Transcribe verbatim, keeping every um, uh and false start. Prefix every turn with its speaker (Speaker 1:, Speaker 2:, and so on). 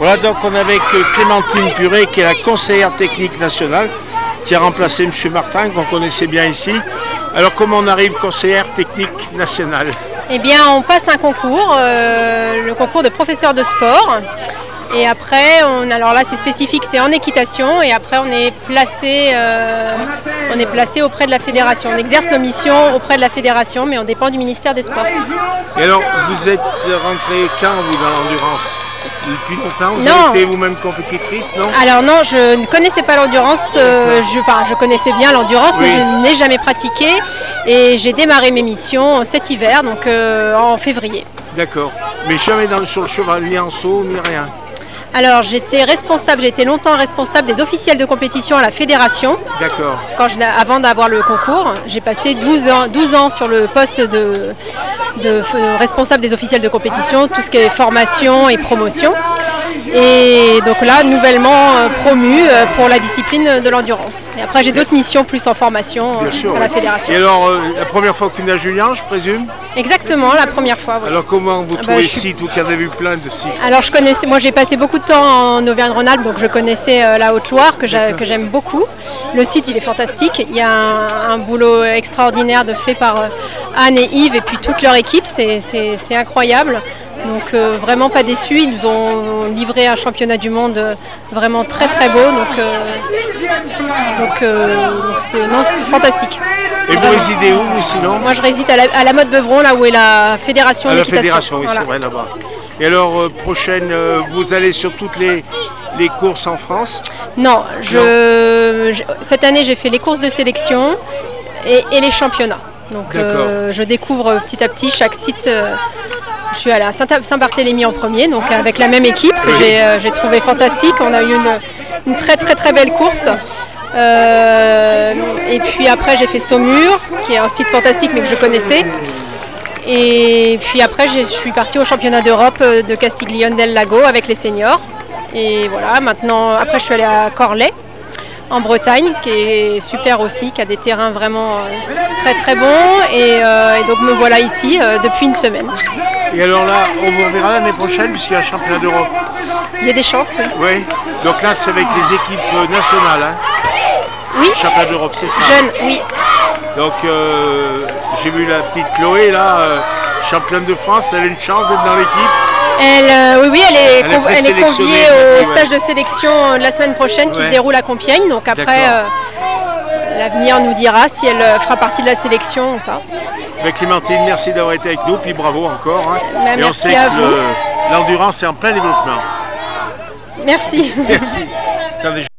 Speaker 1: Voilà, donc on est avec Clémentine Puré, qui est la conseillère technique nationale, qui a remplacé M. Martin, qu'on connaissait bien ici. Alors comment on arrive conseillère technique nationale?
Speaker 2: Eh bien, on passe un concours, euh, le concours de professeur de sport. Et après, on, alors là c'est spécifique, c'est en équitation, et après on est placé, euh, on est placé auprès de la fédération. On exerce nos missions auprès de la fédération, mais on dépend du ministère des Sports.
Speaker 1: Et alors, vous êtes rentrée quand, vous, dans l'endurance? Depuis longtemps? Vous
Speaker 2: Non.
Speaker 1: avez été vous-même compétitrice, non?
Speaker 2: Alors non, je ne connaissais pas l'endurance, euh, je, enfin je connaissais bien l'endurance,
Speaker 1: Oui.
Speaker 2: mais je n'ai jamais pratiqué. Et j'ai démarré mes missions cet hiver, donc euh, en février.
Speaker 1: D'accord. Mais jamais dans, sur le cheval, ni en saut, ni rien?
Speaker 2: Alors j'étais responsable, j'ai été longtemps responsable des officiels de compétition à la fédération.
Speaker 1: D'accord.
Speaker 2: Quand je, avant d'avoir le concours, j'ai passé douze ans, douze ans sur le poste de, de responsable des officiels de compétition, tout ce qui est formation et promotion. Et donc là, nouvellement euh, promu euh, pour la discipline de l'endurance. Et après, j'ai d'autres missions plus en formation euh,
Speaker 1: Bien sûr,
Speaker 2: à la
Speaker 1: ouais.
Speaker 2: fédération.
Speaker 1: Et alors, euh, la première fois qu'une nage Julien, je présume?
Speaker 2: Exactement, la première fois. Oui.
Speaker 1: Alors comment vous
Speaker 2: Ah bah,
Speaker 1: trouvez
Speaker 2: je suis-
Speaker 1: site, vous qui en avez vu plein de sites?
Speaker 2: Alors je connaissais, moi j'ai passé beaucoup de temps en Auvergne-Rhône-Alpes, donc je connaissais euh, la Haute-Loire que, j'a- que j'aime beaucoup. Le site il est fantastique, il y a un, un boulot extraordinaire de fait par euh, Anne et Yves et puis toute leur équipe, c'est, c'est, c'est incroyable. Donc euh, vraiment pas déçus, ils nous ont livré un championnat du monde euh, vraiment très très beau, donc, euh, donc, euh, donc c'était, non, c'est fantastique.
Speaker 1: Et vous
Speaker 2: Vraiment.
Speaker 1: résidez où, vous, sinon?
Speaker 2: Moi je réside à la, à la Motte Beuvron, là où est la fédération
Speaker 1: À la
Speaker 2: d'équitation.
Speaker 1: fédération, oui,
Speaker 2: Voilà.
Speaker 1: c'est vrai, là-bas. Et alors, euh, prochaine, euh, vous allez sur toutes les, les courses en France?
Speaker 2: Non, je, je- cette année j'ai fait les courses de sélection et, et les championnats. Donc euh, je découvre petit à petit chaque site. euh, je suis allée à Saint- Saint-Barthélemy en premier, donc avec la même équipe que j'ai, euh, j'ai trouvé fantastique. On a eu une, une très très très belle course. Euh, et puis après j'ai fait Saumur, qui est un site fantastique mais que je connaissais. Et puis après je suis partie au championnat d'Europe de Castiglione del Lago avec les seniors. Et voilà, maintenant, après je suis allée à Corlay, en Bretagne, qui est super aussi, qui a des terrains vraiment euh, très très bons. Et, euh, et donc me voilà ici euh, depuis une semaine.
Speaker 1: Et alors là, on vous reverra l'année prochaine, puisqu'il y a un championnat d'Europe.
Speaker 2: Il y a des chances, oui.
Speaker 1: Oui. Donc là, c'est avec les équipes euh, nationales, hein?
Speaker 2: Oui,
Speaker 1: Championnat d'Europe, c'est ça?
Speaker 2: jeune, oui.
Speaker 1: Donc, euh, j'ai vu la petite Chloé, là, euh, championne de France, elle a une chance d'être dans l'équipe.
Speaker 2: Elle, euh, oui, oui, elle est,
Speaker 1: Elle est
Speaker 2: conv- elle est
Speaker 1: présélectionnée,
Speaker 2: conviée
Speaker 1: ouais,
Speaker 2: au
Speaker 1: ouais.
Speaker 2: stage de sélection euh, de la semaine prochaine qui
Speaker 1: Ouais.
Speaker 2: se déroule à Compiègne. Donc après,
Speaker 1: D'accord.
Speaker 2: euh, l'avenir nous dira si elle euh, fera partie de la sélection ou pas.
Speaker 1: Mais Clémentine, merci d'avoir été avec nous, puis bravo encore. Hein.
Speaker 2: Bah,
Speaker 1: Et on
Speaker 2: merci
Speaker 1: sait
Speaker 2: à
Speaker 1: que
Speaker 2: vous.
Speaker 1: le- l'endurance est en plein développement.
Speaker 2: Merci.
Speaker 1: Merci. Attendez,